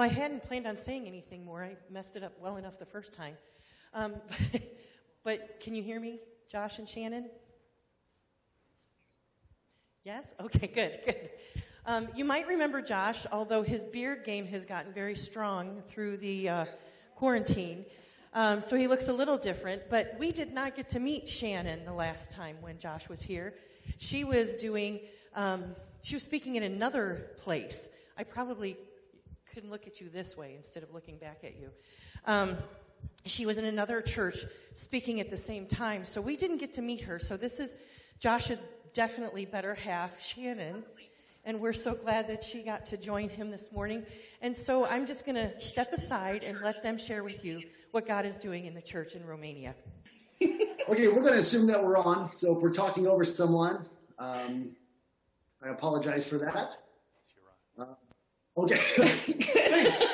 I hadn't planned on saying anything more. I messed it up well enough the first time. But can you hear me, Josh and Shannon? Yes? Okay, good. You might remember Josh, although his beard game has gotten very strong through the quarantine. So he looks a little different, but we did not get to meet Shannon the last time when Josh was here. She was speaking in another place. I probably couldn't look at you this way instead of looking back at you. She was in another church speaking at the same time, so we didn't get to meet her. So this is Josh's definitely better half, Shannon, and we're so glad that she got to join him this morning. And so I'm just going to step aside and let them share with you what God is doing in the church in Romania. Okay, we're going to assume that we're on. So if we're talking over someone, I apologize for that. Okay, thanks.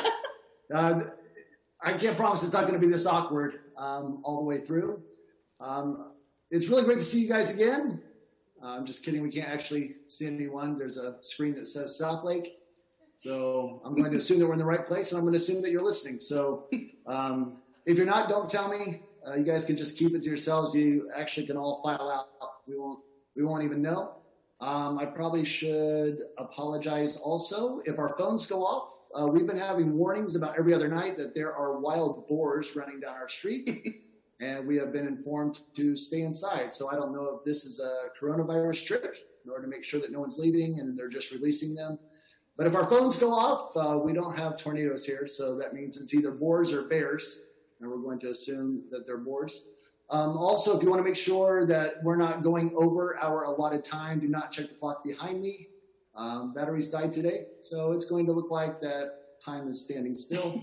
I can't promise it's not going to be this awkward all the way through. It's really great to see you guys again. I'm just kidding. We can't actually see anyone. There's a screen that says South Lake. So I'm going to assume that we're in the right place, and I'm going to assume that you're listening. So if you're not, don't tell me. You guys can just keep it to yourselves. You actually can all file out. We won't even know. I probably should apologize also if our phones go off. We've been having warnings about every other night that there are wild boars running down our street, and we have been informed to stay inside. So I don't know if this is a coronavirus trick in order to make sure that no one's leaving and they're just releasing them. But if our phones go off, we don't have tornadoes here, so that means it's either boars or bears, and we're going to assume that they're boars. Also, if you want to make sure that we're not going over our allotted time, do not check the clock behind me. Batteries died today, so it's going to look like that time is standing still.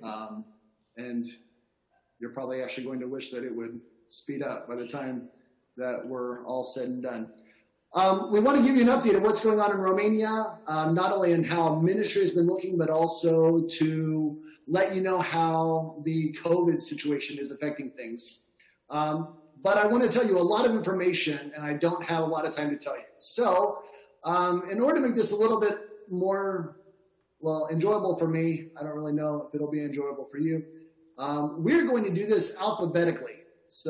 And you're probably actually going to wish that it would speed up by the time that we're all said and done. We want to give you an update of what's going on in Romania, not only in how ministry has been looking, but also to let you know how the COVID situation is affecting things. But I want to tell you a lot of information, and I don't have a lot of time to tell you. So in order to make this a little bit more, enjoyable for me, I don't really know if it'll be enjoyable for you, we're going to do this alphabetically.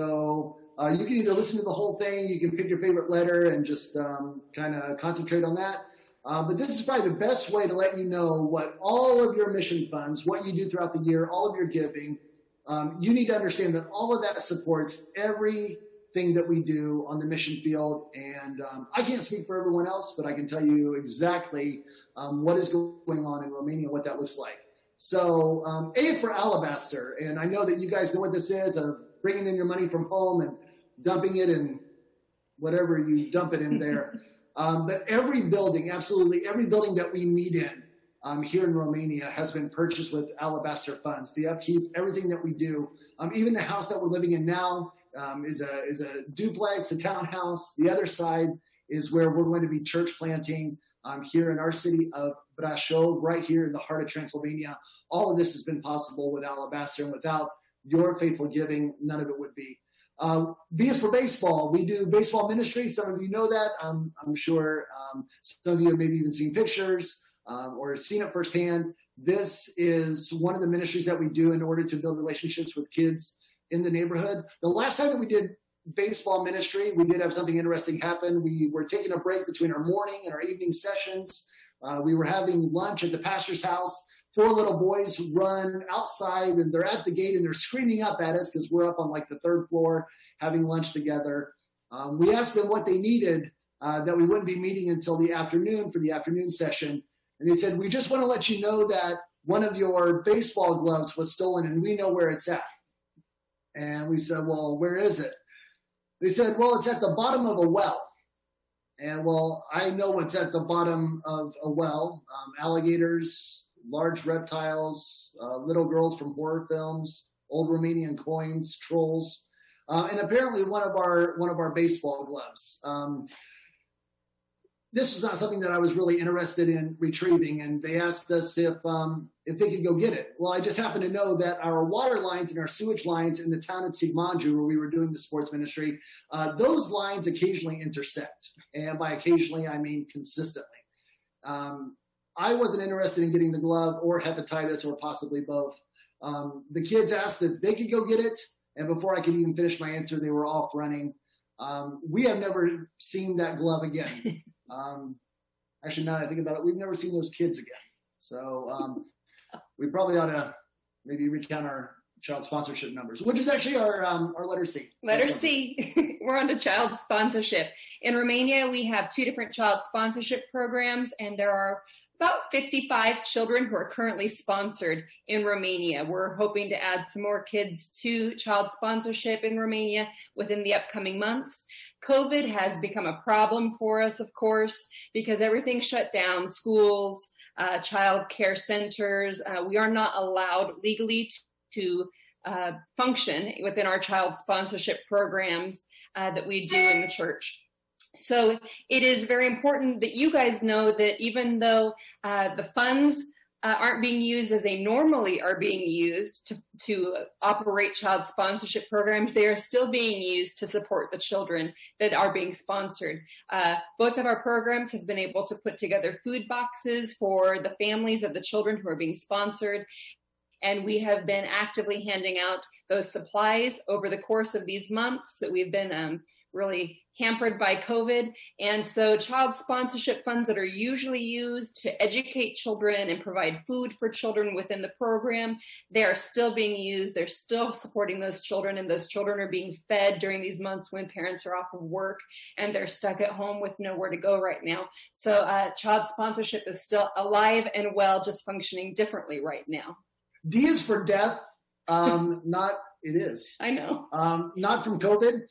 So you can either listen to the whole thing, you can pick your favorite letter and just kind of concentrate on that. But this is probably the best way to let you know what all of your mission funds, what you do throughout the year, all of your giving, you need to understand that all of that supports everything that we do on the mission field. And I can't speak for everyone else, but I can tell you exactly what is going on in Romania, what that looks like. So A is for Alabaster. And I know that you guys know what this is, bringing in your money from home and dumping it in whatever you dump it in there. But every building, absolutely every building that we meet in, here in Romania has been purchased with Alabaster funds. The upkeep, everything that we do, even the house that we're living in now is a duplex, a townhouse. The other side is where we're going to be church planting here in our city of Brașov, right here in the heart of Transylvania. All of this has been possible with Alabaster, and without your faithful giving, none of it would be. B is for baseball. We do baseball ministry. Some of you know that. I'm sure some of you have maybe even seen pictures or seen it firsthand. This is one of the ministries that we do in order to build relationships with kids in the neighborhood. The last time that we did baseball ministry, we did have something interesting happen. We were taking a break between our morning and our evening sessions. We were having lunch at the pastor's house. 4 little boys run outside, and they're at the gate, and they're screaming up at us because we're up on like the 3rd floor having lunch together. We asked them what they needed, that we wouldn't be meeting until the afternoon for the afternoon session. And they said, we just want to let you know that one of your baseball gloves was stolen, and we know where it's at. And we said, well, where is it? They said, well, it's at the bottom of a well. And well, I know what's at the bottom of a well. Alligators, large reptiles, little girls from horror films, old Romanian coins, trolls, and apparently one of our baseball gloves. This was not something that I was really interested in retrieving, and they asked us if they could go get it. Well, I just happen to know that our water lines and our sewage lines in the town of Sigmanju, where we were doing the sports ministry, those lines occasionally intersect, and by occasionally I mean consistently. I wasn't interested in getting the glove or hepatitis or possibly both. The kids asked if they could go get it, and before I could even finish my answer, they were off running. We have never seen that glove again. Actually, now that I think about it, we've never seen those kids again. So we probably ought to maybe recount our child sponsorship numbers, which is actually our letter C. Letter C. We're on to child sponsorship. In Romania, we have 2 different child sponsorship programs, and there are about 55 children who are currently sponsored in Romania. We're hoping to add some more kids to child sponsorship in Romania within the upcoming months. COVID has become a problem for us, of course, because everything shut down, schools, child care centers. We are not allowed legally to function within our child sponsorship programs that we do in the church. So it is very important that you guys know that even though the funds aren't being used as they normally are being used to operate child sponsorship programs, they are still being used to support the children that are being sponsored. Both of our programs have been able to put together food boxes for the families of the children who are being sponsored. And we have been actively handing out those supplies over the course of these months that we've been really hampered by COVID. And so child sponsorship funds that are usually used to educate children and provide food for children within the program, they are still being used. They're still supporting those children, and those children are being fed during these months when parents are off of work and they're stuck at home with nowhere to go right now. So child sponsorship is still alive and well, just functioning differently right now. D is for death. It is. I know. Not from COVID.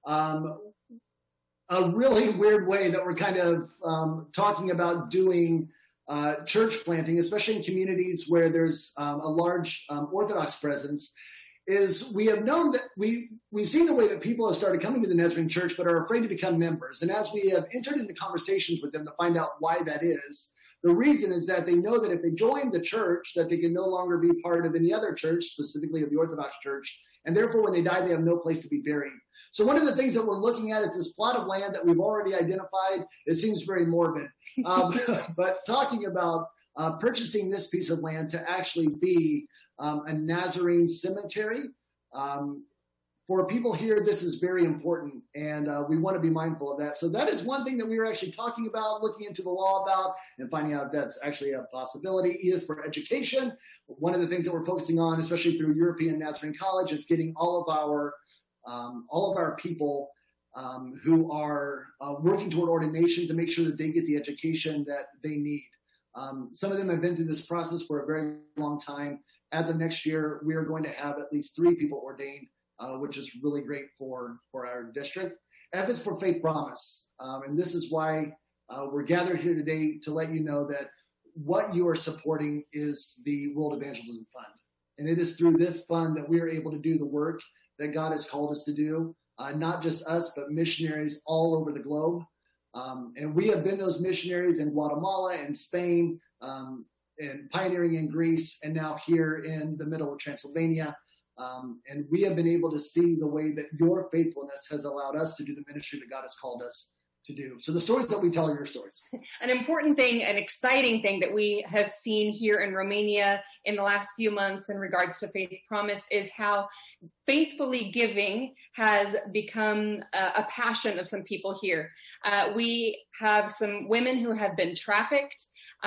A really weird way that we're kind of talking about doing church planting, especially in communities where there's a large Orthodox presence, is we have known that we've seen the way that people have started coming to the Nazarene Church but are afraid to become members. And as we have entered into conversations with them to find out why that is, the reason is that they know that if they join the church, that they can no longer be part of any other church, specifically of the Orthodox Church, and therefore when they die, they have no place to be buried. So one of the things that we're looking at is this plot of land that we've already identified. It seems very morbid, but talking about purchasing this piece of land to actually be a Nazarene cemetery. For people here, this is very important, and we want to be mindful of that. So that is one thing that we were actually talking about, looking into the law about, and finding out if that's actually a possibility. E is for education. One of the things that we're focusing on, especially through European Nazarene College, is getting all of our people who are working toward ordination to make sure that they get the education that they need. Some of them have been through this process for a very long time. As of next year, we are going to have at least 3 people ordained, which is really great for our district. F is for Faith Promise. And this is why we're gathered here today, to let you know that what you are supporting is the World Evangelism Fund. And it is through this fund that we are able to do the work that God has called us to do, not just us, but missionaries all over the globe. And we have been those missionaries in Guatemala and Spain, and pioneering in Greece, and now here in the middle of Transylvania. And we have been able to see the way that your faithfulness has allowed us to do the ministry that God has called us to do. So the stories that we tell are your stories. An important thing, an exciting thing that we have seen here in Romania in the last few months in regards to Faith Promise is how faithfully giving has become a passion of some people here. We have some women who have been trafficked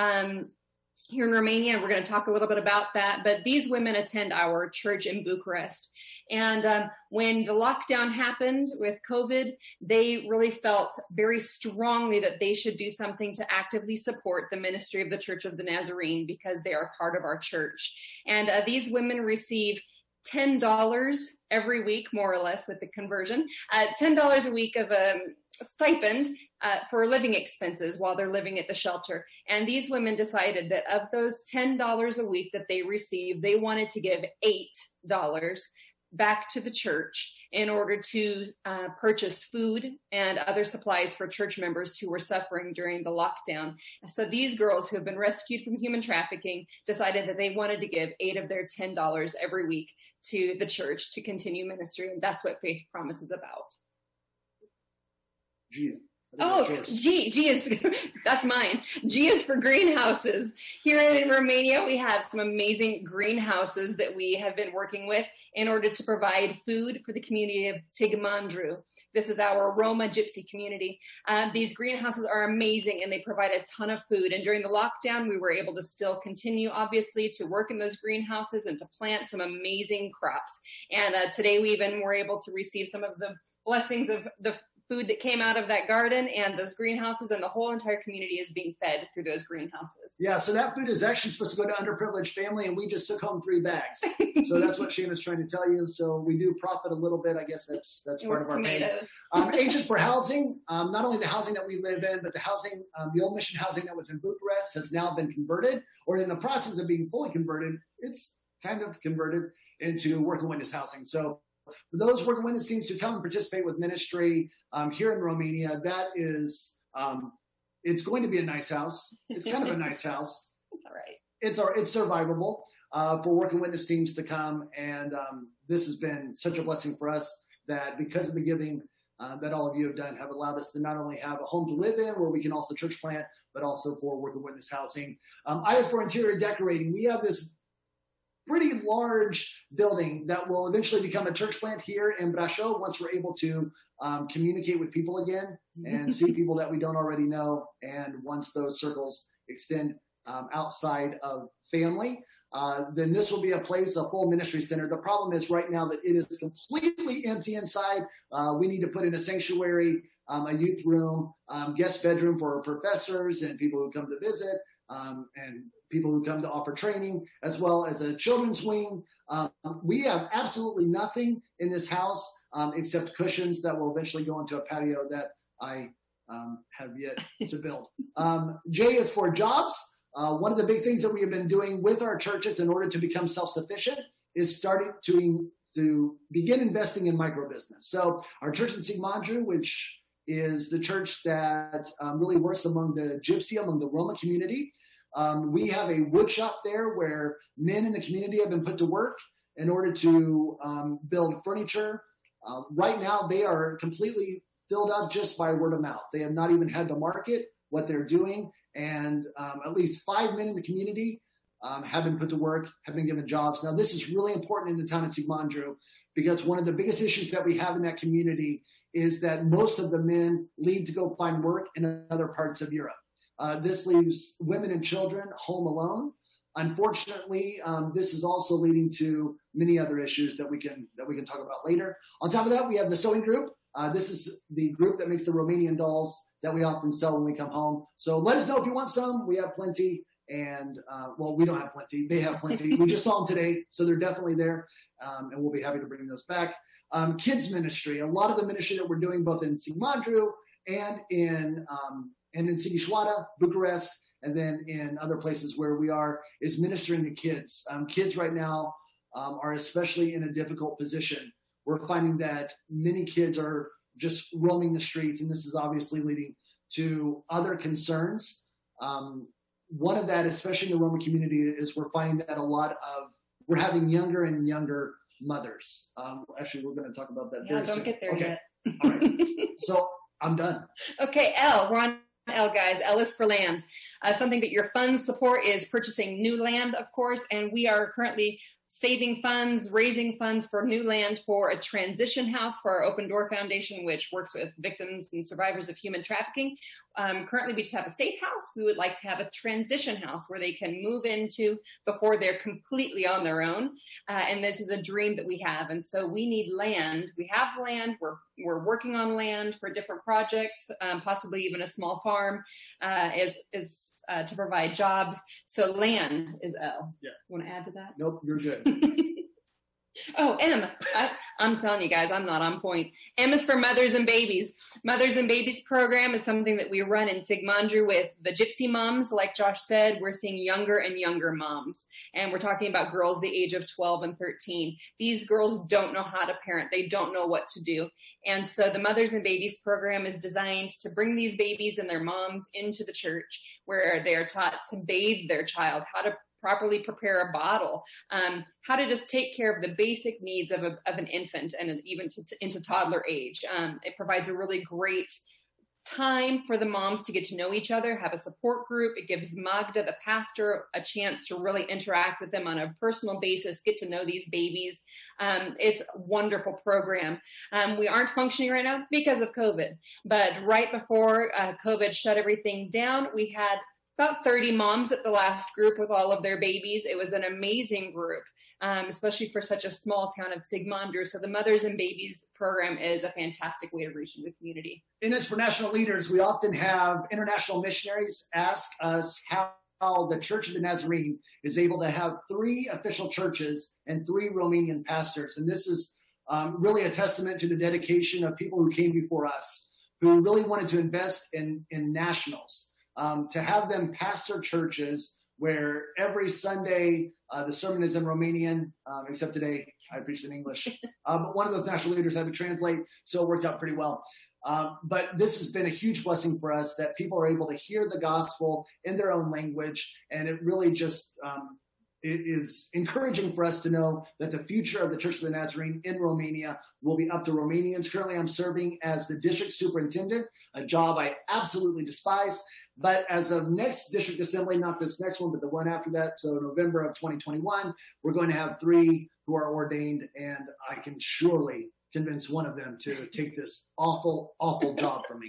here in Romania, and we're going to talk a little bit about that. But these women attend our church in Bucharest. And when the lockdown happened with COVID, they really felt very strongly that they should do something to actively support the ministry of the Church of the Nazarene, because they are part of our church. And these women receive $10 every week, more or less, with the conversion, $10 a week of a stipend for living expenses while they're living at the shelter. And these women decided that of those $10 a week that they received, they wanted to give $8 back to the church in order to purchase food and other supplies for church members who were suffering during the lockdown. So these girls who have been rescued from human trafficking decided that they wanted to give $8 of their $10 every week to the church to continue ministry. And that's what Faith Promise is about. Gia. Oh, G is, that's mine. G is for greenhouses. Here in Romania, we have some amazing greenhouses that we have been working with in order to provide food for the community of Tigmandru. This is our Roma Gypsy community. These greenhouses are amazing and they provide a ton of food. And during the lockdown, we were able to still continue, obviously, to work in those greenhouses and to plant some amazing crops. And today we even were able to receive some of the blessings of the food that came out of that garden and those greenhouses, and the whole entire community is being fed through those greenhouses. Yeah, so that food is actually supposed to go to underprivileged family, and we just took home 3 bags. So that's what Shayna's trying to tell you. So we do profit a little bit. I guess that's part of our tomatoes. H is for housing. Not only the housing that we live in, but the housing, the old mission housing that was in Bucharest has now been converted, or in the process of being fully converted. It's kind of converted into working witness housing. So for those working witness teams who come and participate with ministry here in Romania, that is, it's going to be a nice house. It's kind of a nice house. All right. It's survivable for working witness teams to come. And this has been such a blessing for us that because of the giving that all of you have done have allowed us to not only have a home to live in where we can also church plant, but also for working witness housing. I is for interior decorating. We have this pretty large building that will eventually become a church plant here in Brașov once we're able to communicate with people again and see people that we don't already know. And once those circles extend outside of family, then this will be a full ministry center. The problem is right now that it is completely empty inside. We need to put in a sanctuary, a youth room, guest bedroom for professors and people who come to visit, and people who come to offer training, as well as a children's wing. We have absolutely nothing in this house except cushions that will eventually go into a patio that I have yet to build. J is for jobs. One of the big things that we have been doing with our churches in order to become self-sufficient is starting to begin investing in micro business. So our church in Tigmandru, which is the church that really works among the Gypsy, among the Roma community, we have a wood shop there where men in the community have been put to work in order to build furniture. Right now, they are completely filled up just by word of mouth. They have not even had to market what they're doing. And at least 5 men in the community have been put to work, have been given jobs. Now, this is really important in the town of Tigmandru because one of the biggest issues that we have in that community is that most of the men leave to go find work in other parts of Europe. This leaves women and children home alone. Unfortunately, this is also leading to many other issues that we can talk about later. On top of that, we have the sewing group. This is the group that makes the Romanian dolls that we often sell when we come home. So let us know if you want some. We have plenty. And, well, we don't have plenty. They have plenty. We just saw them today, so they're definitely there. And we'll be happy to bring those back. Kids ministry. A lot of the ministry that we're doing both in Tigmandru and in Sighișoara, Bucharest, and then in other places where we are, is ministering to kids. Kids right now are especially in a difficult position. We're finding that many kids are just roaming the streets, and this is obviously leading to other concerns. One of that, especially in the Roma community, is we're finding that we're having younger and younger mothers. Actually, we're going to talk about that very soon. Don't get there yet. All right. So I'm done. Okay, L. We're on L, guys. L is for land. Something that your funds support is purchasing new land, of course, and we are currently saving funds, raising funds for new land for a transition house for our Open Door Foundation, which works with victims and survivors of human trafficking. Currently, we just have a safe house. We would like to have a transition house where they can move into before they're completely on their own. And this is a dream that we have. And so we need land. We have land. We're working on land for different projects, possibly even a small farm to provide jobs. So land is L. Yeah. You want to add to that? Nope, you're good. Oh, M. I'm telling you guys, I'm not on point. M is for mothers and babies. Mothers and Babies program is something that we run in Tigmandru with the Gypsy moms. Like Josh said, we're seeing younger and younger moms. And we're talking about girls the age of 12 and 13. These girls don't know how to parent. They don't know what to do. And so the Mothers and Babies program is designed to bring these babies and their moms into the church where they are taught to bathe their child, how to properly prepare a bottle, how to just take care of the basic needs of an infant and even into toddler age. It provides a really great time for the moms to get to know each other, have a support group. It gives Magda, the pastor, a chance to really interact with them on a personal basis, get to know these babies. It's a wonderful program. We aren't functioning right now because of COVID, but right before COVID shut everything down, we had about 30 moms at the last group with all of their babies. It was an amazing group, especially for such a small town of Sigmundur. So the Mothers and Babies program is a fantastic way to reach the community. And as for national leaders, we often have international missionaries ask us how the Church of the Nazarene is able to have 3 official churches and 3 Romanian pastors. And this is really a testament to the dedication of people who came before us, who really wanted to invest in nationals. To have them pastor churches where every Sunday the sermon is in Romanian, except today I preached in English. But one of those national leaders had to translate, so it worked out pretty well. But this has been a huge blessing for us that people are able to hear the gospel in their own language, and it really just it is encouraging for us to know that the future of the Church of the Nazarene in Romania will be up to Romanians. Currently, I'm serving as the district superintendent, a job I absolutely despise. But as of next district assembly, not this next one, but the one after that, so November of 2021, we're going to have 3 who are ordained, and I can surely convince one of them to take this awful, awful job from me.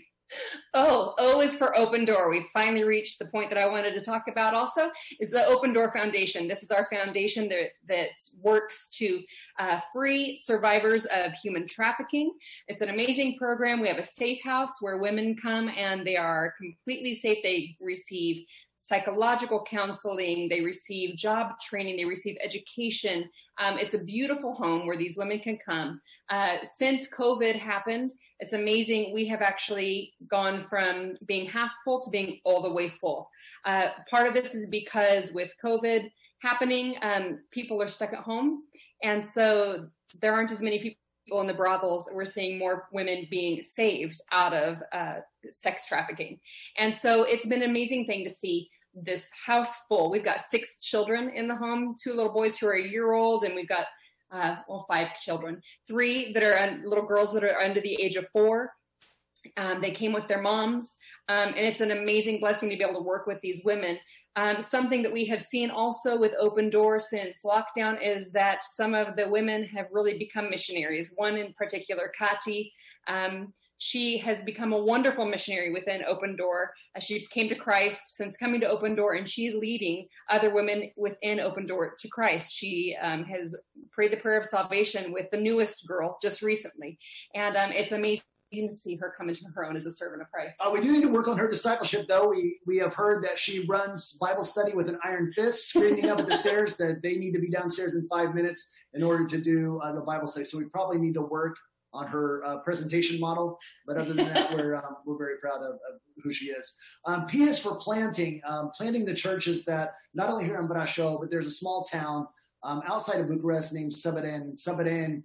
O is for Open Door. We finally reached the point that I wanted to talk about also, is the Open Door Foundation. This is our foundation that works to free survivors of human trafficking. It's an amazing program. We have a safe house where women come and they are completely safe. They receive psychological counseling, they receive job training, they receive education. It's a beautiful home where these women can come. Since COVID happened, it's amazing. We have actually gone from being half full to being all the way full. Part of this is because with COVID happening, people are stuck at home. And so there aren't as many people in the brothels. We're seeing more women being saved out of sex trafficking. And so it's been an amazing thing to see this house full. We've got 6 children in the home, 2 little boys who are a year old, and we've got 5 children, 3 that are little girls that are under the age of 4. They came with their moms, and it's an amazing blessing to be able to work with these women. Something that we have seen also with Open Door since lockdown is that some of the women have really become missionaries. One in particular, Kati, she has become a wonderful missionary within Open Door. She came to Christ since coming to Open Door, and she's leading other women within Open Door to Christ. She has prayed the prayer of salvation with the newest girl just recently. And it's amazing to see her come into her own as a servant of Christ. We do need to work on her discipleship, though. We have heard that she runs Bible study with an iron fist, screaming up at the stairs that they need to be downstairs in 5 minutes in order to do the Bible study. So we probably need to work on her presentation model. But other than that, we're very proud of who she is. P is for planting the churches that not only here in Brașov, but there's a small town outside of Bucharest named Săbădeni. Săbădeni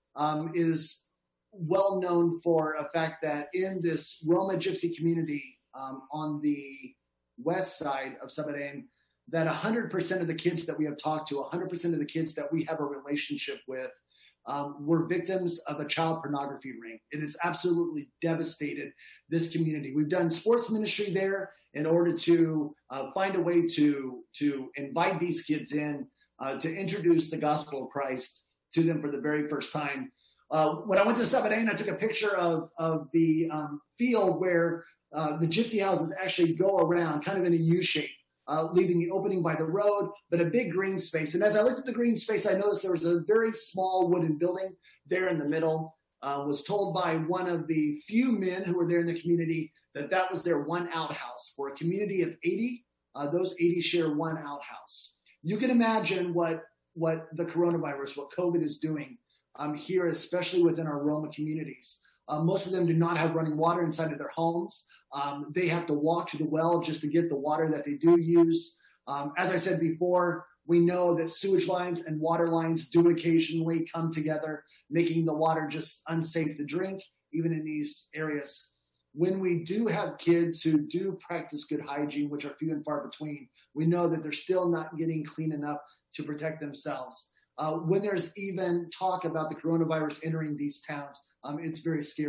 is well known for a fact that in this Roma Gypsy community on the west side of Săbădeni, that 100% of the kids that we have talked to, 100% of the kids that we have a relationship with, were victims of a child pornography ring. It has absolutely devastated this community. We've done sports ministry there in order to find a way to invite these kids in, to introduce the gospel of Christ to them for the very first time. When I went to Săbădeni, I took a picture of the field where the gypsy houses actually go around, kind of in a U shape, leaving the opening by the road, but a big green space. And as I looked at the green space, I noticed there was a very small wooden building there in the middle. Was told by one of the few men who were there in the community that was their one outhouse. For a community of 80, those 80 share one outhouse. You can imagine what the coronavirus, what COVID is doing here, especially within our Roma communities. Most of them do not have running water inside of their homes. They have to walk to the well just to get the water that they do use. As I said before, we know that sewage lines and water lines do occasionally come together, making the water just unsafe to drink, even in these areas. When we do have kids who do practice good hygiene, which are few and far between, we know that they're still not getting clean enough to protect themselves. When there's even talk about the coronavirus entering these towns, it's very scary.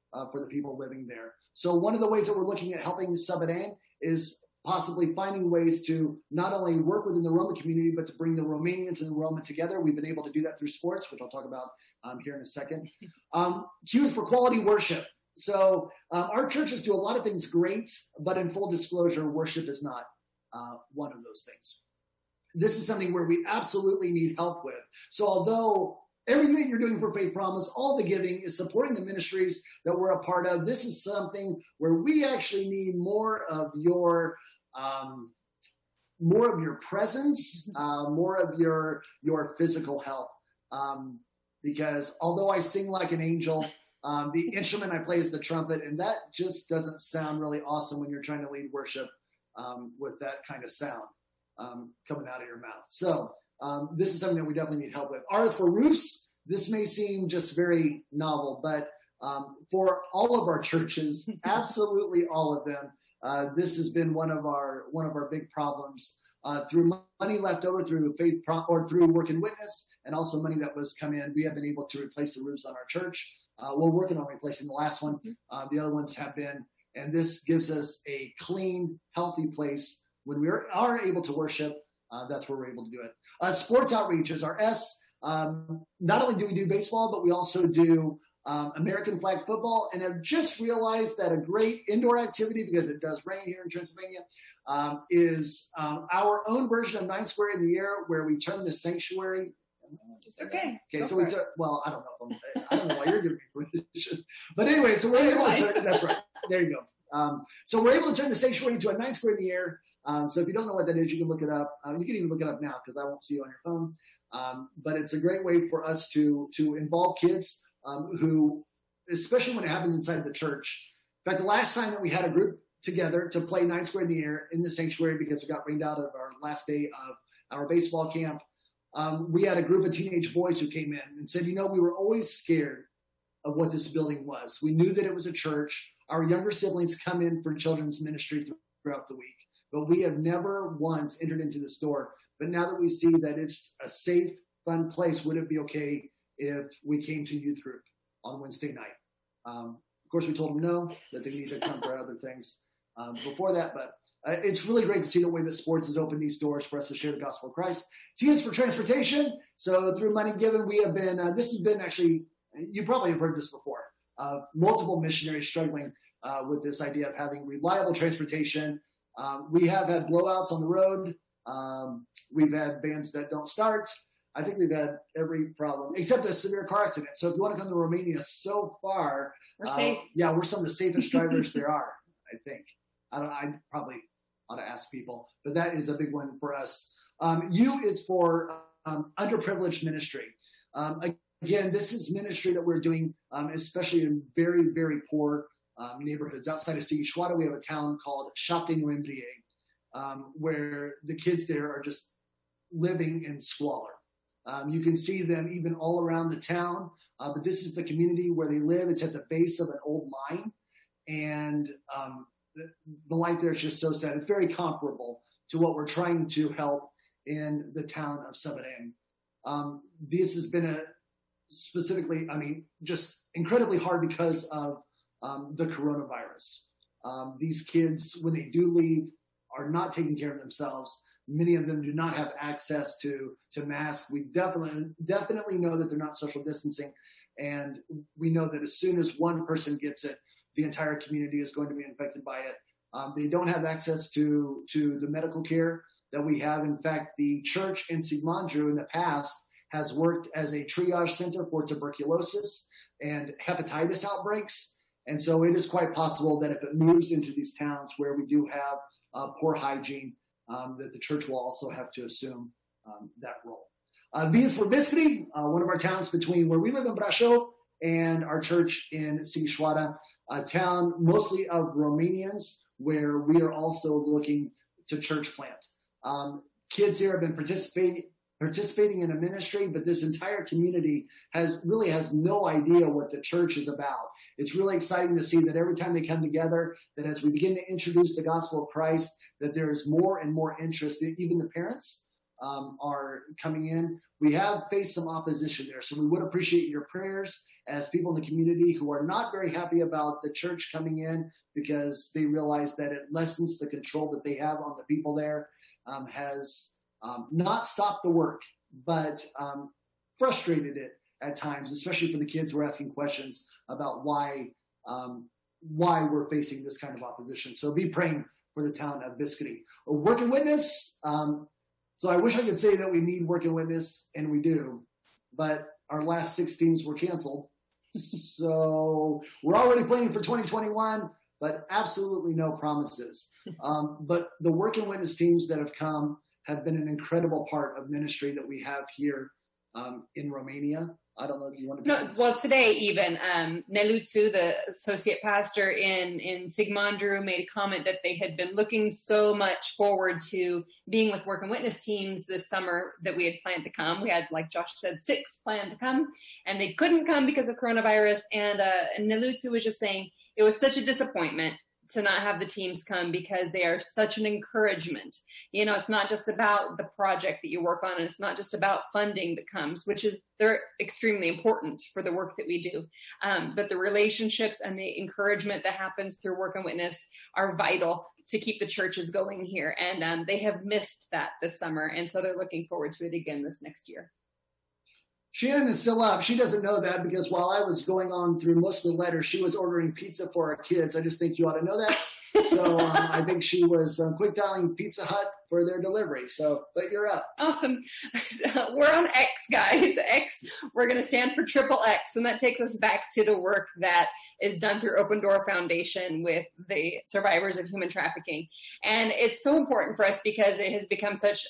for the people living there. So one of the ways that we're looking at helping Sabadell is possibly finding ways to not only work within the Roma community, but to bring the Romanians and the Roma together. We've been able to do that through sports, which I'll talk about here in a second. Q is for quality worship. So our churches do a lot of things great, but in full disclosure, worship is not one of those things. This is something where we absolutely need help with. So although everything you're doing for Faith Promise, all the giving is supporting the ministries that we're a part of, this is something where we actually need more of your presence, more of your physical help. Because although I sing like an angel, the instrument I play is the trumpet, and that just doesn't sound really awesome when you're trying to lead worship with that kind of sound coming out of your mouth. So this is something that we definitely need help with. R is for roofs. This may seem just very novel, but for all of our churches, absolutely all of them, this has been one of our big problems. Through money left over through through Work and Witness, and also money that was come in, we have been able to replace the roofs on our church. We're working on replacing the last one. The other ones have been, and this gives us a clean, healthy place when we are able to worship. That's where we're able to do it. Sports outreach is our S. Not only do we do baseball, but we also do American flag football, and I've just realized that a great indoor activity, because it does rain here in Transylvania, is our own version of 9 Square in the Air, where we turn the sanctuary. It's okay. Okay, so I don't know. I don't know why you're giving me permission, but anyway, so we're able to turn. That's right. There you go. So we're able to turn the sanctuary into a 9 Square in the Air. So if you don't know what that is, you can look it up. You can even look it up now because I won't see you on your phone. But it's a great way for us to involve kids who, especially when it happens inside the church. In fact, the last time that we had a group together to play 9 Square in the Air in the sanctuary, because we got rained out of our last day of our baseball camp, we had a group of teenage boys who came in and said, we were always scared of what this building was. We knew that it was a church. Our younger siblings come in for children's ministry throughout the week, but we have never once entered into this door. But now that we see that it's a safe, fun place, would it be okay if we came to youth group on Wednesday night? Of course, we told them no, that they need to come for other things before that. But it's really great to see the way that sports has opened these doors for us to share the gospel of Christ. T is for transportation. So through money given, we have been, this has been actually, you probably have heard this before, multiple missionaries struggling with this idea of having reliable transportation. We have had blowouts on the road. We've had vans that don't start. I think we've had every problem except a severe car accident. So if you want to come to Romania so far, we're safe. Yeah, we're some of the safest drivers there are, I think. I probably ought to ask people, but that is a big one for us. U is for underprivileged ministry. Again, this is ministry that we're doing, especially in very, very poor neighborhoods. Outside of Sighișoara, we have a town called Șapte Noiembrie, where the kids there are just living in squalor. You can see them even all around the town, but this is the community where they live. It's at the base of an old mine, and the life there is just so sad. It's very comparable to what we're trying to help in the town of Sabadell. This has been just incredibly hard because of the coronavirus. These kids, when they do leave, are not taking care of themselves. Many of them do not have access to masks. We definitely know that they're not social distancing. And we know that as soon as one person gets it, the entire community is going to be infected by it. They don't have access to the medical care that we have. In fact, the church in Sigmandru in the past has worked as a triage center for tuberculosis and hepatitis outbreaks. And so it is quite possible that if it moves into these towns where we do have poor hygiene, that the church will also have to assume that role. B is for Biskri, one of our towns between where we live in Brașov and our church in Sighișoara, a town mostly of Romanians, where we are also looking to church plant. Kids here have been participating in a ministry, but this entire community has no idea what the church is about. It's really exciting to see that every time they come together, that as we begin to introduce the gospel of Christ, that there is more and more interest. Even the parents are coming in. We have faced some opposition there, so we would appreciate your prayers as people in the community who are not very happy about the church coming in because they realize that it lessens the control that they have on the people there, has not stopped the work, but frustrated it at times, especially for the kids who are asking questions about why we're facing this kind of opposition. So be praying for the town of Biscayne. A working witness. So I wish I could say that we need working witness, and we do, but our last 6 teams were canceled. So we're already planning for 2021, but absolutely no promises. But the working witness teams that have come have been an incredible part of ministry that we have here in Romania. I don't know if you want to. No, well, today even Nelutsu, the associate pastor in Sigmandru, made a comment that they had been looking so much forward to being with work and witness teams this summer that we had planned to come. We had, like Josh said, 6 planned to come, and they couldn't come because of coronavirus. And Nelutsu was just saying it was such a disappointment to not have the teams come because they are such an encouragement. You know, it's not just about the project that you work on, and it's not just about funding that comes, which is, they're extremely important for the work that we do. But the relationships and the encouragement that happens through Work and Witness are vital to keep the churches going here. And they have missed that this summer. And so they're looking forward to it again this next year. Shannon is still up. She doesn't know that because while I was going on through most of the letter, she was ordering pizza for our kids. I just think you ought to know that. So I think she was quick dialing Pizza Hut for their delivery. So, but you're up. Awesome. So we're on X, guys. X, we're going to stand for Triple X. And that takes us back to the work that is done through Open Door Foundation with the survivors of human trafficking. And it's so important for us because it has become such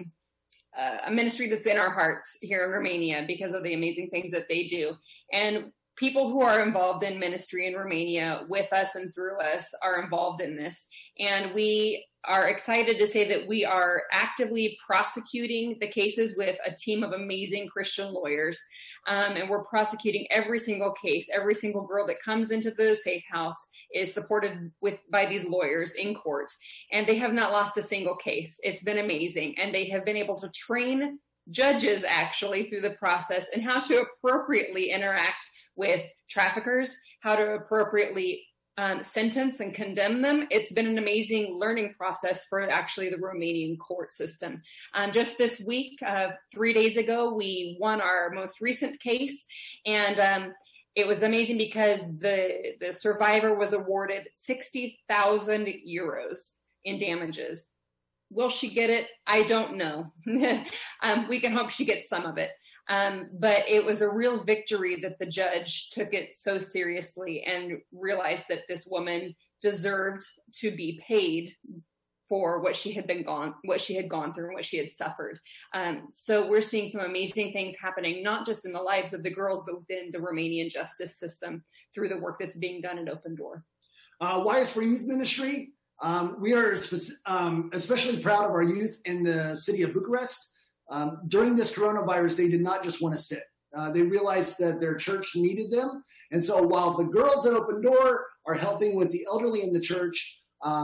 a ministry that's in our hearts here in Romania because of the amazing things that they do. And people who are involved in ministry in Romania with us and through us are involved in this. And we are excited to say that we are actively prosecuting the cases with a team of amazing Christian lawyers. And we're prosecuting every single case. Every single girl that comes into the safe house is supported by these lawyers in court. And they have not lost a single case. It's been amazing. And they have been able to train judges actually through the process and how to appropriately interact with traffickers, how to appropriately sentence and condemn them. It's been an amazing learning process for actually the Romanian court system. Just this week, 3 days ago, we won our most recent case, and it was amazing because the survivor was awarded 60,000 euros in damages. Will she get it? I don't know. We can hope she gets some of it. But it was a real victory that the judge took it so seriously and realized that this woman deserved to be paid for what she had gone through and what she had suffered. So we're seeing some amazing things happening, not just in the lives of the girls, but within the Romanian justice system through the work that's being done at Open Door. YS for Youth Ministry. We are especially proud of our youth in the city of Bucharest. During this coronavirus, they did not just want to sit. They realized that their church needed them. And so while the girls at Open Door are helping with the elderly in the church,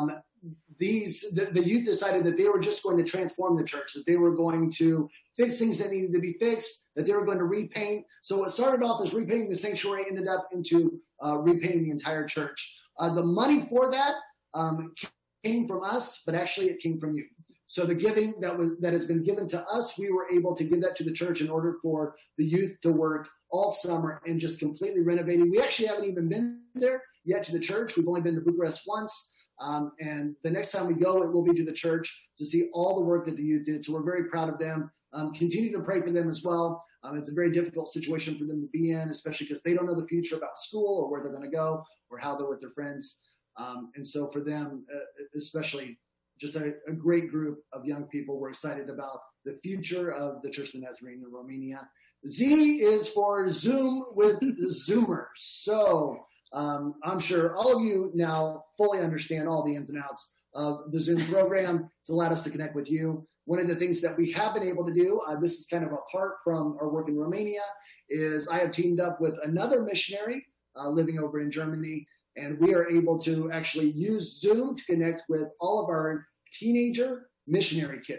the youth decided that they were just going to transform the church, that they were going to fix things that needed to be fixed, that they were going to repaint. So what started off as repainting the sanctuary ended up into repainting the entire church. The money for that came from us, but actually it came from you. So the giving that has been given to us, we were able to give that to the church in order for the youth to work all summer and just completely renovating. We actually haven't even been there yet to the church. We've only been to Bucharest once. And the next time we go, it will be to the church to see all the work that the youth did. So we're very proud of them. Continue to pray for them as well. It's a very difficult situation for them to be in, especially because they don't know the future about school or where they're going to go or how they're with their friends. And so for them, especially, just a great group of young people. We're excited about the future of the Church of the Nazarene in Romania. Z is for Zoom with Zoomers. So I'm sure all of you now fully understand all the ins and outs of the Zoom program. It's allowed us to connect with you. One of the things that we have been able to do, this is kind of apart from our work in Romania, is I have teamed up with another missionary living over in Germany. And we are able to actually use Zoom to connect with all of our teenager missionary kids.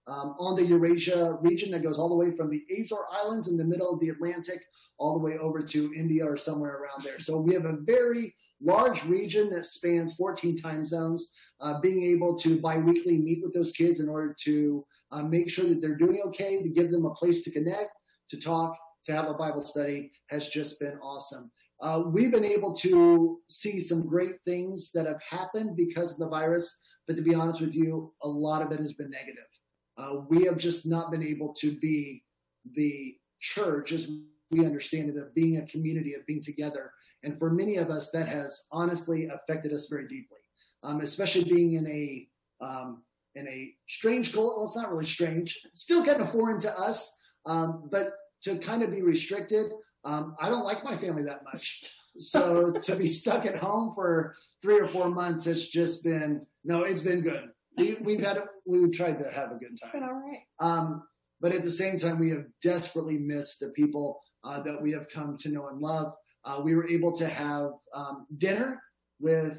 on the Eurasia region that goes all the way from the Azore Islands in the middle of the Atlantic all the way over to India or somewhere around there. So we have a very large region that spans 14 time zones. Being able to biweekly meet with those kids in order to make sure that they're doing okay, to give them a place to connect, to talk, to have a Bible study has just been awesome. We've been able to see some great things that have happened because of the virus, but to be honest with you, a lot of it has been negative. We have just not been able to be the church as we understand it, of being a community, of being together. And for many of us, that has honestly affected us very deeply, especially being in a strange culture. Well, it's not really strange, still kind of foreign to us, but to kind of be restricted. I don't like my family that much. So to be stuck at home for 3 or 4 months, it's just been, no, it's been good. We've tried to have a good time. It's been all right. But at the same time, we have desperately missed the people that we have come to know and love. We were able to have dinner with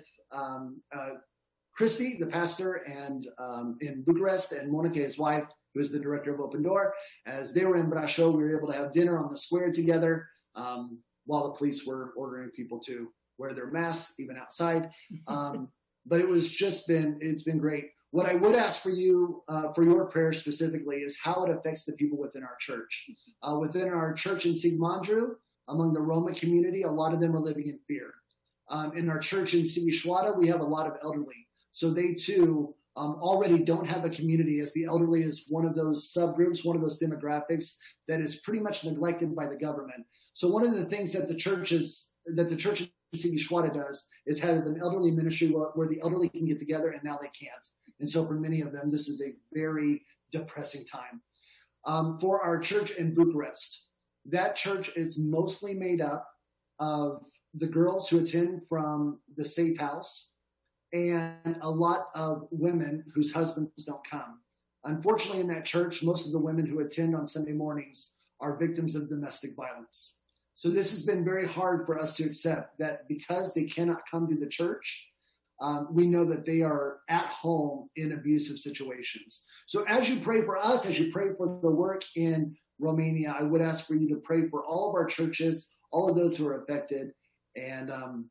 Christy, the pastor, and in Bucharest, and Monica, his wife, who is the director of Open Door. As they were in Brașov, we were able to have dinner on the square together while the police were ordering people to wear their masks, even outside. But it's been great. What I would ask for you, for your prayer specifically, is how it affects the people within our church. Within our church in Sigmandru, among the Roma community, a lot of them are living in fear. In our church in Sighișoara, we have a lot of elderly. So they too already don't have a community, as the elderly is one of those subgroups, one of those demographics that is pretty much neglected by the government. So one of the things that the church in Sighișoara does is have an elderly ministry where the elderly can get together, and now they can't. And so for many of them, this is a very depressing time. For our church in Bucharest, that church is mostly made up of the girls who attend from the Safe House and a lot of women whose husbands don't come. Unfortunately, in that church, most of the women who attend on Sunday mornings are victims of domestic violence. So this has been very hard for us to accept, that because they cannot come to the church, we know that they are at home in abusive situations. So as you pray for us, as you pray for the work in Romania, I would ask for you to pray for all of our churches, all of those who are affected, and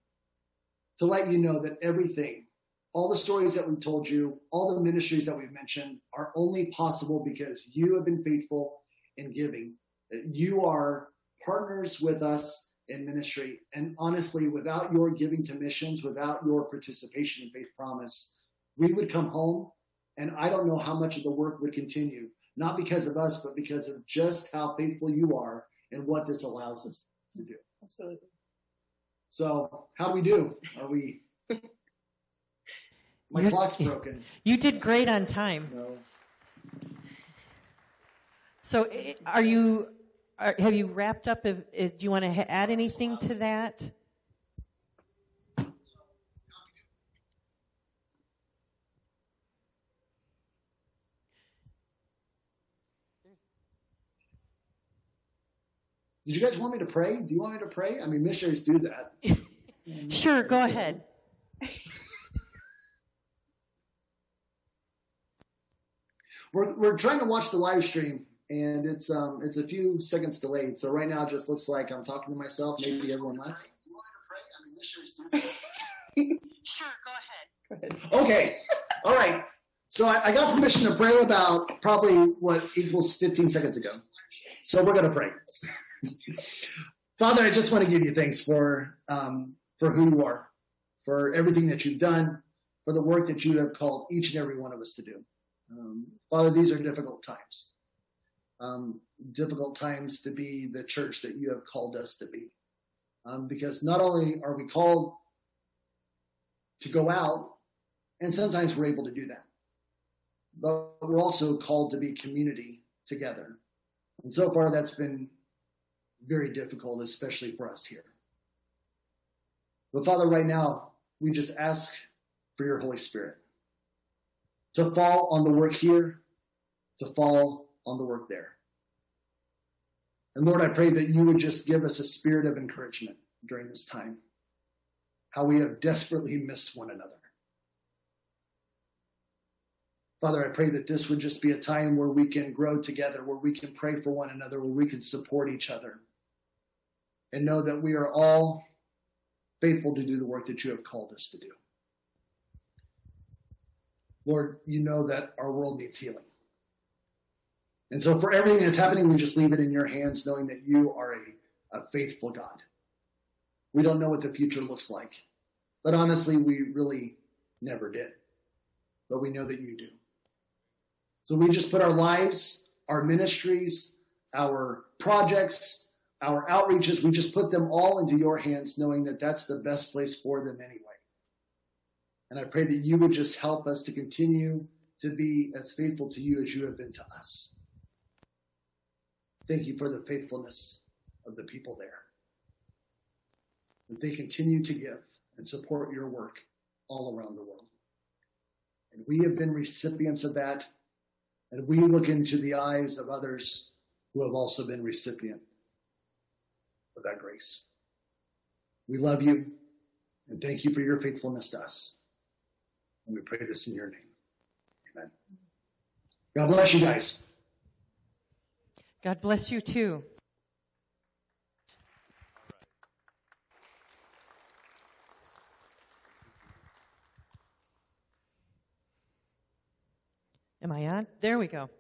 to let you know that everything, all the stories that we've told you, all the ministries that we've mentioned are only possible because you have been faithful in giving. You are partners with us in ministry. And honestly, without your giving to missions, without your participation in Faith Promise, we would come home and I don't know how much of the work would continue, not because of us, but because of just how faithful you are and what this allows us to do. Absolutely. So how do we do? Are we... My clock's broken. You did great on time. No. So have you wrapped up? Do you want to add anything to that? Did you guys want me to pray? Do you want me to pray? I mean, missionaries do that. Sure, go ahead. We're trying to watch the live stream, and it's a few seconds delayed. So right now it just looks like I'm talking to myself. Maybe everyone left. Do you want me to pray? I mean, missionaries do that. Sure, go ahead. Okay. All right. So I got permission to pray about probably what equals 15 seconds ago. So we're going to pray. Father, I just want to give you thanks for who you are, for everything that you've done, for the work that you have called each and every one of us to do. Father, these are difficult times to be the church that you have called us to be. Because not only are we called to go out, and sometimes we're able to do that, but we're also called to be community together. And so far that's been very difficult, especially for us here. But Father, right now, we just ask for your Holy Spirit to fall on the work here, to fall on the work there. And Lord, I pray that you would just give us a spirit of encouragement during this time, how we have desperately missed one another. Father, I pray that this would just be a time where we can grow together, where we can pray for one another, where we can support each other, and know that we are all faithful to do the work that you have called us to do. Lord, you know that our world needs healing. And so for everything that's happening, we just leave it in your hands, knowing that you are a faithful God. We don't know what the future looks like, but honestly, we really never did. But we know that you do. So we just put our lives, our ministries, our projects, our outreaches, we just put them all into your hands, knowing that that's the best place for them anyway. And I pray that you would just help us to continue to be as faithful to you as you have been to us. Thank you for the faithfulness of the people there. That they continue to give and support your work all around the world. And we have been recipients of that. And we look into the eyes of others who have also been recipient of that grace. We love you and thank you for your faithfulness to us. And we pray this in your name. Amen. God bless you guys. God bless you too. Am I on? There we go.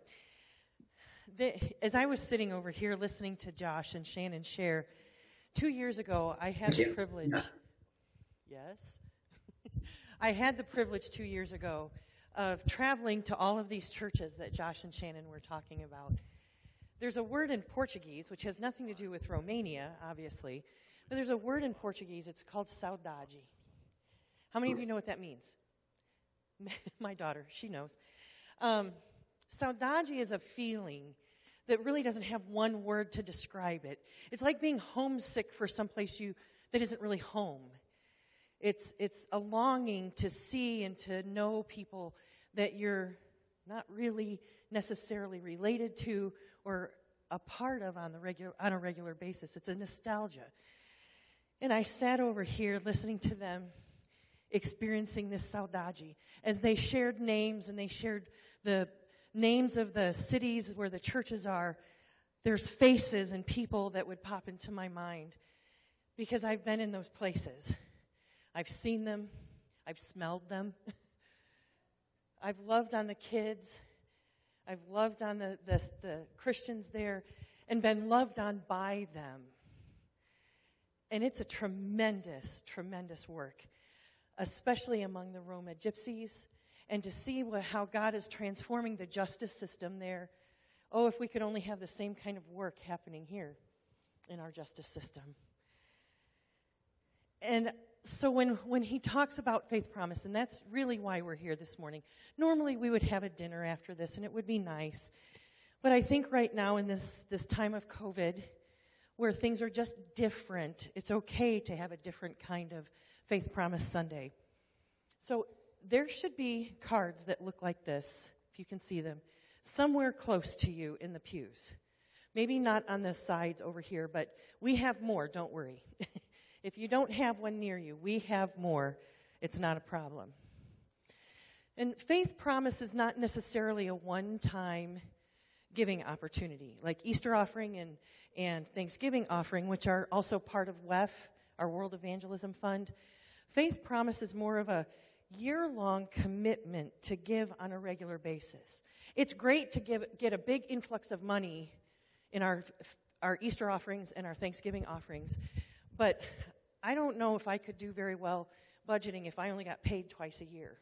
As I was sitting over here listening to Josh and Shannon share, 2 years ago, I had the privilege. Yes. I had the privilege 2 years ago of traveling to all of these churches that Josh and Shannon were talking about. There's a word in Portuguese, which has nothing to do with Romania, obviously, but there's a word in Portuguese, it's called saudade. How many of you know what that means? My daughter, she knows. Saudade is a feeling that really doesn't have one word to describe it. It's like being homesick for someplace that isn't really home. It's a longing to see and to know people that you're not really necessarily related to or a part of on a regular basis. It's a nostalgia. And I sat over here listening to them experiencing this saudade as they shared names and they shared the names of the cities where the churches are. There's faces and people that would pop into my mind because I've been in those places. I've seen them. I've smelled them. I've loved on the kids. I've loved on the Christians there and been loved on by them. And it's a tremendous, tremendous work, especially among the Roma gypsies, and to see how God is transforming the justice system there. Oh, if we could only have the same kind of work happening here in our justice system. And so when he talks about faith promise, and that's really why we're here this morning. Normally we would have a dinner after this, and it would be nice. But I think right now in this time of COVID, where things are just different, it's okay to have a different kind of Faith Promise Sunday. So there should be cards that look like this, if you can see them, somewhere close to you in the pews. Maybe not on the sides over here, but we have more, don't worry. If you don't have one near you, we have more. It's not a problem. And faith promise is not necessarily a one-time giving opportunity, like Easter offering and Thanksgiving offering, which are also part of WEF, our World Evangelism Fund. Faith promise is more of a year-long commitment to give on a regular basis. It's great to get a big influx of money in our Easter offerings and our Thanksgiving offerings, but I don't know if I could do very well budgeting if I only got paid twice a year.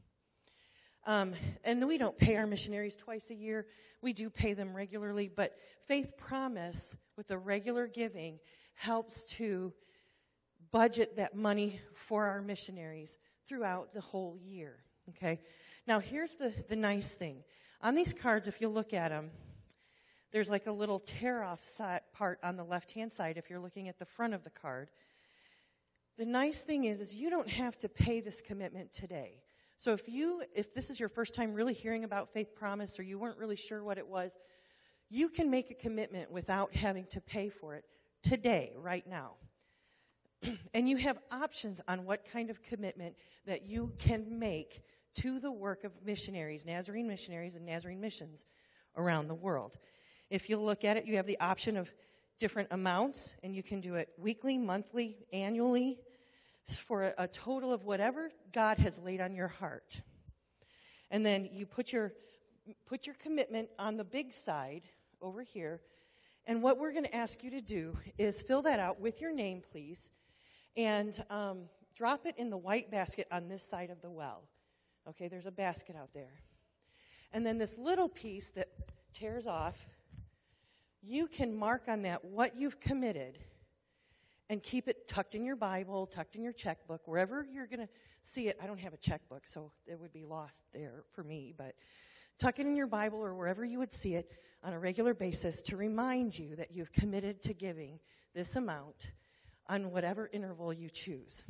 And we don't pay our missionaries twice a year. We do pay them regularly, but faith promise with the regular giving helps to budget that money for our missionaries throughout the whole year, okay? Now, here's the nice thing. On these cards, if you look at them, there's like a little tear-off part on the left-hand side if you're looking at the front of the card. The nice thing is you don't have to pay this commitment today. So if this is your first time really hearing about Faith Promise or you weren't really sure what it was, you can make a commitment without having to pay for it today, right now. And you have options on what kind of commitment that you can make to the work of missionaries, Nazarene missionaries and Nazarene missions around the world. If you look at it, you have the option of different amounts, and you can do it weekly, monthly, annually, for a total of whatever God has laid on your heart. And then you put your commitment on the big side over here. And what we're going to ask you to do is fill that out with your name, please, and drop it in the white basket on this side of the well. Okay, there's a basket out there. And then this little piece that tears off, you can mark on that what you've committed and keep it tucked in your Bible, tucked in your checkbook, wherever you're going to see it. I don't have a checkbook, so it would be lost there for me, but tuck it in your Bible or wherever you would see it on a regular basis to remind you that you've committed to giving this amount on whatever interval you choose.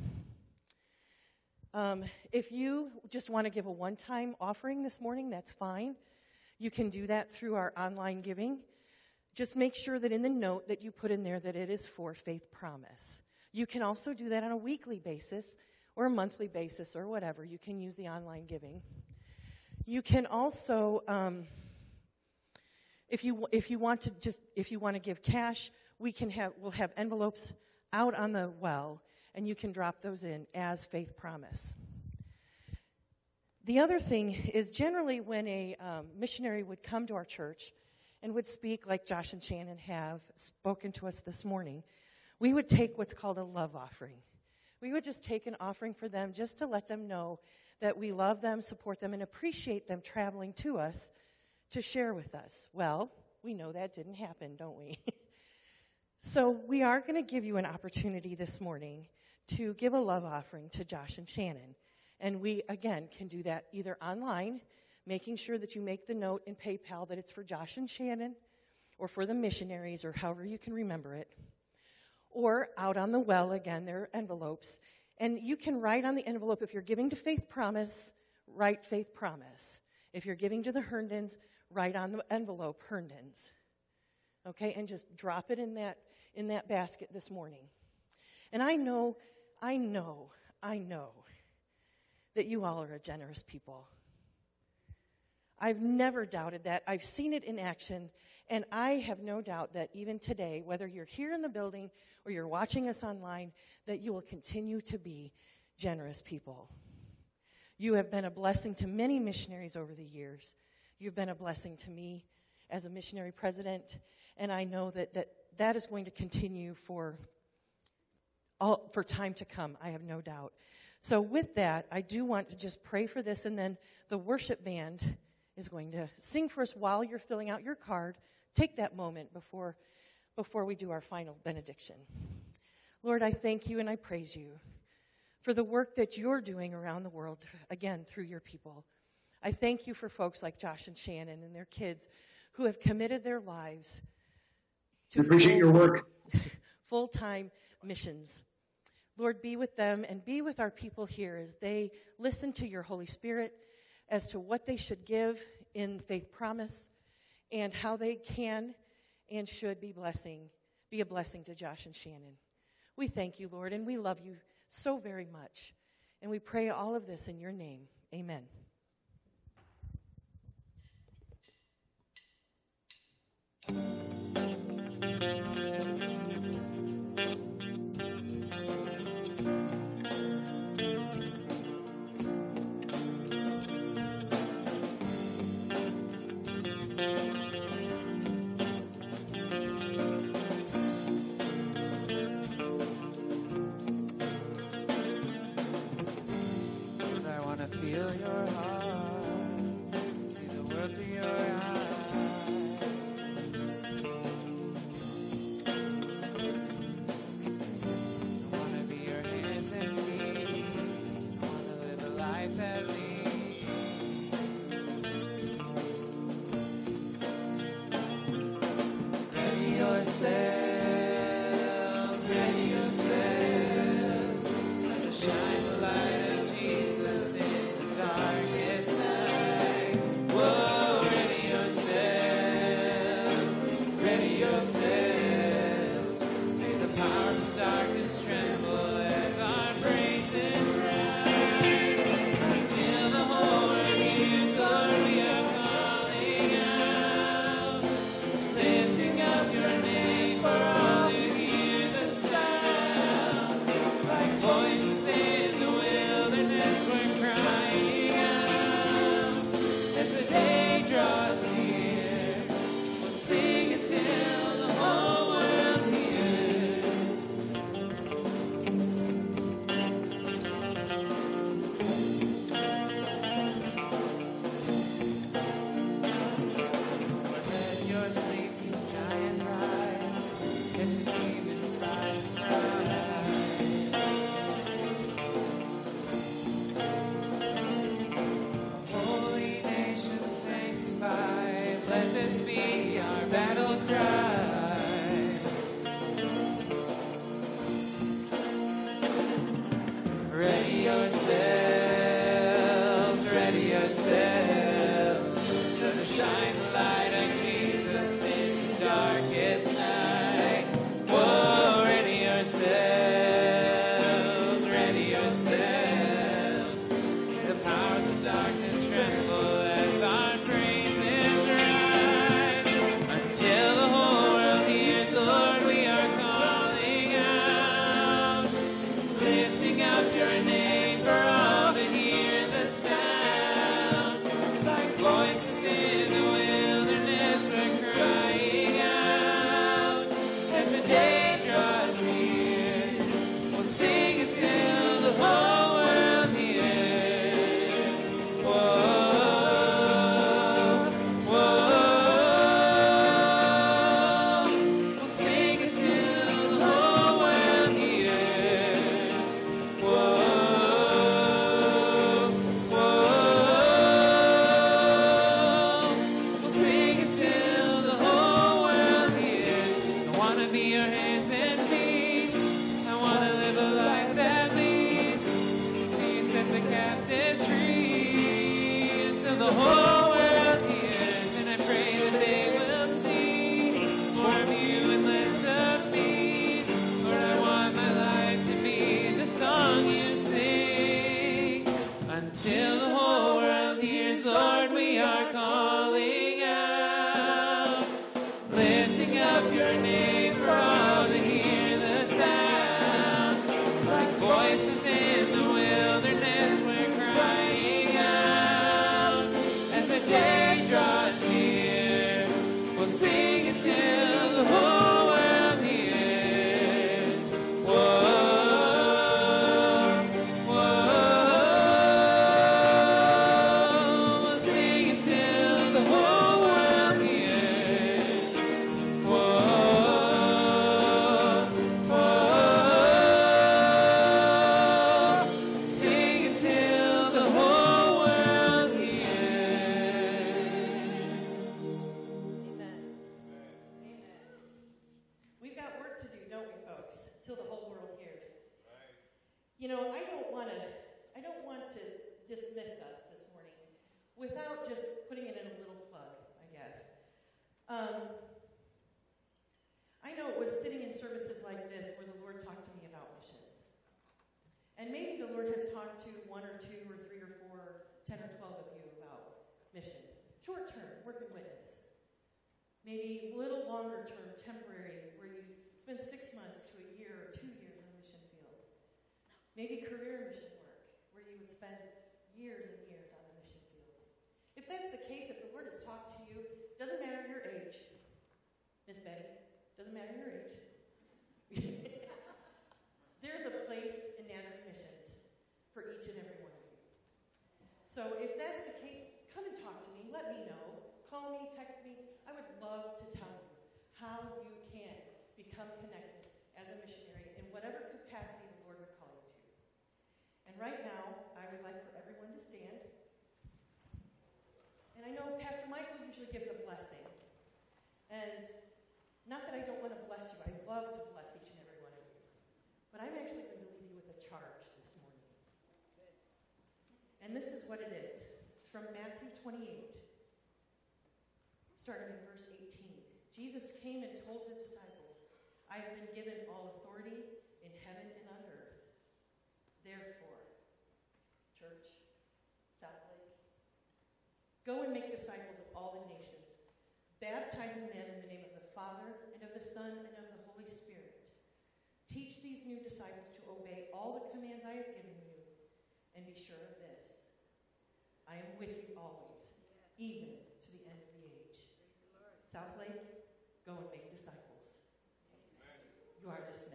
If you just want to give a one-time offering this morning, that's fine. You can do that through our online giving. Just make sure that in the note that you put in there that it is for Faith Promise. You can also do that on a weekly basis or a monthly basis or whatever. You can use the online giving. You can also, if you want to give cash, we'll have envelopes out on the well, and you can drop those in as Faith Promise. The other thing is generally when a missionary would come to our church and would speak like Josh and Shannon have spoken to us this morning, we would take what's called a love offering. We would just take an offering for them just to let them know that we love them, support them, and appreciate them traveling to us to share with us. Well, we know that didn't happen, don't we? So we are going to give you an opportunity this morning to give a love offering to Josh and Shannon. And we, again, can do that either online, making sure that you make the note in PayPal that it's for Josh and Shannon, or for the missionaries, or however you can remember it. Or out on the well, again, there are envelopes. And you can write on the envelope, if you're giving to Faith Promise, write Faith Promise. If you're giving to the Herndons, write on the envelope Herndons. Okay, and just drop it in that basket this morning. And I know that you all are a generous people. I've never doubted that. I've seen it in action, and I have no doubt that even today, whether you're here in the building or you're watching us online, that you will continue to be generous people. You have been a blessing to many missionaries over the years. You've been a blessing to me as a missionary president, and I know that is going to continue for time to come. I have no doubt. So with that, I do want to just pray for this, and then the worship band is going to sing for us while you're filling out your card. Take that moment before we do our final benediction. Lord, I thank you and I praise you for the work that you're doing around the world, again, through your people. I thank you for folks like Josh and Shannon and their kids who have committed their lives to appreciate your work. Full-time missions. Lord, be with them and be with our people here as they listen to your Holy Spirit as to what they should give in Faith Promise and how they can and should be a blessing to Josh and Shannon. We thank you, Lord, and we love you so very much. And we pray all of this in your name. Amen. Feel your heart, see the world through your eyes. I want to be your hands and feet. I want to live a life that leads. Ready yourselves, and to shine the light of Jesus in the darkness. ready ourselves to shine the light of Jesus in the darkest night. Whoa, ready ourselves, ready ourselves. May the powers of darkness tremble as our praises rise. Until the whole world hears, Lord, we are calling out, lifting up your name for all to hear the sound. Like voices in the wilderness, we're crying out. As the day draws near, we'll sing until the whole world hears. Whoa, whoa. We'll sing until the whole world hears. Whoa, whoa. We'll sing until the whole world hears. I wanna be your hands and feet. I wanna live a life that leads. See you set the captives free until the whole world hears. And I pray that they will see more of you and less of me. Lord, I want my life to be the song you sing. Until the whole world hears, Lord, we are calling out, lifting up your name for all to hear the sound. Like voices in the wilderness, we're crying out. As the day draws near, we'll sing until the whole world hears. Whoa, whoa. We'll sing until the whole world hears. Whoa, whoa. Sing until the whole world hears. Amen. Amen. We've got work to do, don't we, folks? Till the whole world hears. You know, I don't want to dismiss us this morning without just putting it in a little plug, I guess. I know it was sitting in services like this where the Lord talked to me about missions. And maybe the Lord has talked to 1 or 2 or 3 or 4, 10 or 12 of you about missions. Short term, work and witness. Maybe a little longer term, temporary, where you spend 6 months to a year or 2 years in a mission field. Maybe career mission work, where you would spend years and years on the mission field. If that's the case, if the Lord has talked to you, doesn't matter your age, Miss Betty, doesn't matter your age. There's a place in Nazareth Missions for each and every one of you. So if that's the case, come and talk to me. Let me know. Call me, text me. I would love to tell you how you can become connected as a missionary in whatever capacity the Lord would call you to. And right now, I would like for everyone to stand. And I know Pastor Michael usually gives a blessing. And not that I don't want to bless you. I love to bless each and every one of you. But I'm actually going to leave you with a charge this morning. And this is what it is. It's from Matthew 28, starting in verse 18. Jesus came and told his disciples, I have been given all authority in heaven and on earth. Therefore, church, Southlake, go and make disciples of all the nations, baptizing them in the name of the Father, and of the Son, and of the Holy Spirit. Teach these new disciples to obey all the commands I have given you, and be sure of this. I am with you always, even to the end of the age. Southlake, go and make disciples. You are dismissed.